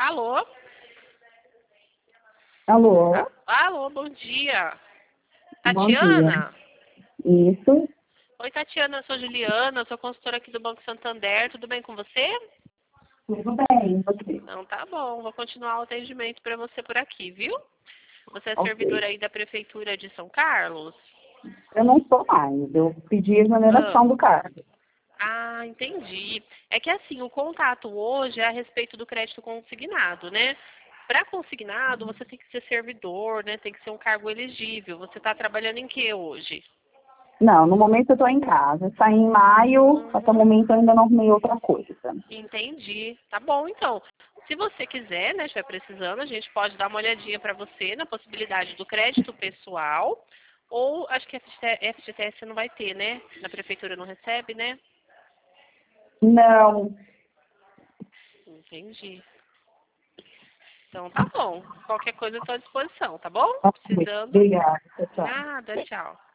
Alô? Alô, Alô, bom dia. bom dia. Tatiana? Isso, Oi, Tatiana, eu sou Juliana, sou consultora aqui do Banco Santander. Tudo bem com você? tudo bem, você? Não, tá bom. Vou continuar o atendimento para você por aqui, viu? Você é Ok. servidora aí da Prefeitura de São Carlos? Eu não sou mais, eu pedi Ah, exoneração do cargo. entendi. É que assim, o contato hoje é a respeito do crédito consignado, né? Para consignado, você tem que ser servidor, né? Tem que ser um cargo elegível. Você está trabalhando em que hoje? Não, no momento eu estou em casa. Saí em maio, até o Uhum. momento eu ainda não arrumei outra coisa. Entendi. Tá bom, então. Se você quiser, né, estiver precisando, a gente pode dar uma olhadinha para você na possibilidade do crédito pessoal, ou acho que FGTS não vai ter, né? Na prefeitura não recebe, né? Não, Entendi. Então tá bom. Qualquer coisa eu estou à disposição, tá bom? ok. Precisando. Obrigada, tchau. Nada, tchau.